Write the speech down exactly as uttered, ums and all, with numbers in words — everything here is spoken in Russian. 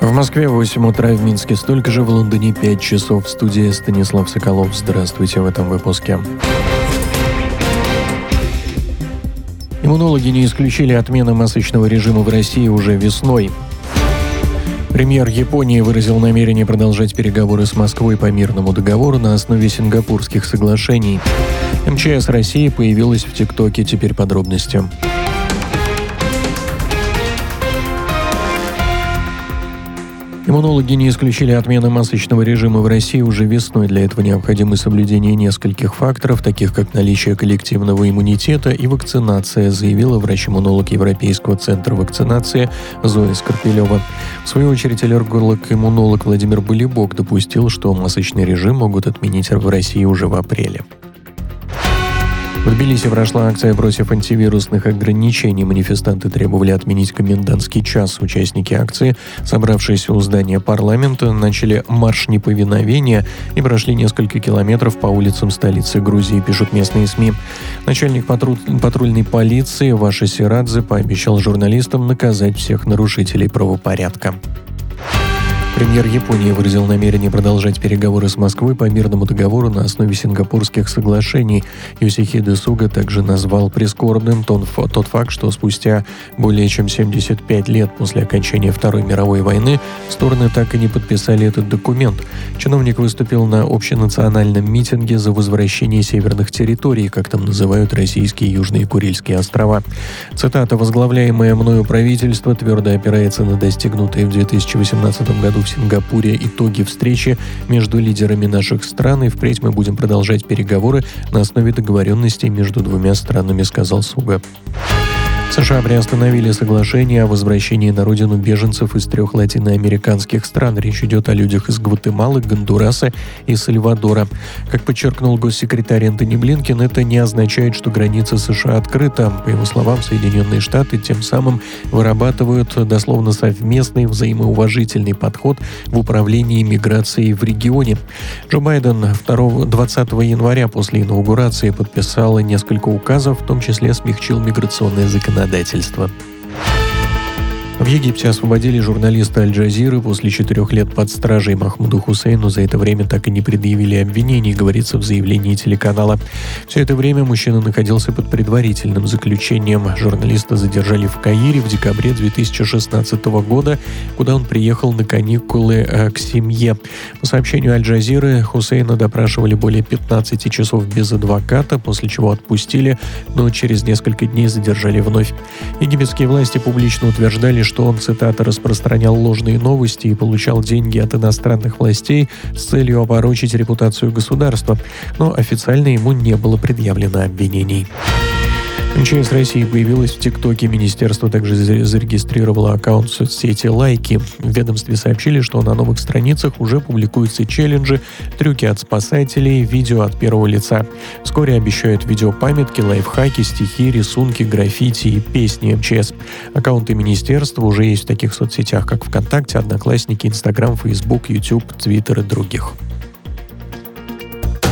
В Москве восемь утра, в Минске столько же, в Лондоне пять часов. В студии Станислав Соколов. Здравствуйте в этом выпуске. Иммунологи не исключили отмены масочного режима в России уже весной. Премьер Японии выразил намерение продолжать переговоры с Москвой по мирному договору на основе сингапурских соглашений. эм че эс России появилась в ТикТоке. Теперь подробности. Иммунологи не исключили отмены масочного режима в России уже весной. Для этого необходимо соблюдение нескольких факторов, таких как наличие коллективного иммунитета и вакцинация, заявила врач-иммунолог Европейского центра вакцинации Зоя Скорпелева. В свою очередь, аллерголог-иммунолог Владимир Болибок допустил, что масочный режим могут отменить в России уже в апреле. В Тбилиси прошла акция против антивирусных ограничений. Манифестанты требовали отменить комендантский час. Участники акции, собравшиеся у здания парламента, начали марш неповиновения и прошли несколько километров по улицам столицы Грузии, пишут местные СМИ. Начальник патруль... патрульной полиции Ваша Сирадзе пообещал журналистам наказать всех нарушителей правопорядка. Премьер Японии выразил намерение продолжать переговоры с Москвой по мирному договору на основе сингапурских соглашений. Йосихиде Суга также назвал прискорбным тот факт, что спустя более чем семьдесят пять лет после окончания Второй мировой войны стороны так и не подписали этот документ. Чиновник выступил на общенациональном митинге за возвращение северных территорий, как там называют российские Южные Курильские острова. Цитата: «Возглавляемое мною правительство твердо опирается на достигнутые в две тысячи восемнадцатом году в Сингапуре итоги встречи между лидерами наших стран, и впредь мы будем продолжать переговоры на основе договоренностей между двумя странами», — сказал Суга. США приостановили соглашение о возвращении на родину беженцев из трех латиноамериканских стран. Речь идет о людях из Гватемалы, Гондураса и Сальвадора. Как подчеркнул госсекретарь Энтони Блинкен, это не означает, что граница США открыта. По его словам, Соединенные Штаты тем самым вырабатывают дословно совместный взаимоуважительный подход в управлении миграцией в регионе. Джо Байден двадцатого января после инаугурации подписал несколько указов, в том числе смягчил миграционное законодательство. В Египте освободили журналиста Аль-Джазиры после четырех лет под стражей. Махмуду Хусейну за это время так и не предъявили обвинений, говорится в заявлении телеканала. Все это время мужчина находился под предварительным заключением. Журналиста задержали в Каире в декабре две тысячи шестнадцатого года, куда он приехал на каникулы к семье. По сообщению Аль-Джазиры, Хусейна допрашивали более пятнадцати часов без адвоката, после чего отпустили, но через несколько дней задержали вновь. Египетские власти публично утверждали, что он, цитата, «распространял ложные новости и получал деньги от иностранных властей с целью опорочить репутацию государства», но официально ему не было предъявлено обвинений. эм че эс России появилась в ТикТоке. Министерство также зарегистрировало аккаунт в соцсети «Лайки». В ведомстве сообщили, что на новых страницах уже публикуются челленджи, трюки от спасателей, видео от первого лица. Вскоре обещают видеопамятки, лайфхаки, стихи, рисунки, граффити и песни эм че эс. Аккаунты министерства уже есть в таких соцсетях, как ВКонтакте, Одноклассники, Инстаграм, Фейсбук, Ютуб, Твиттер и других.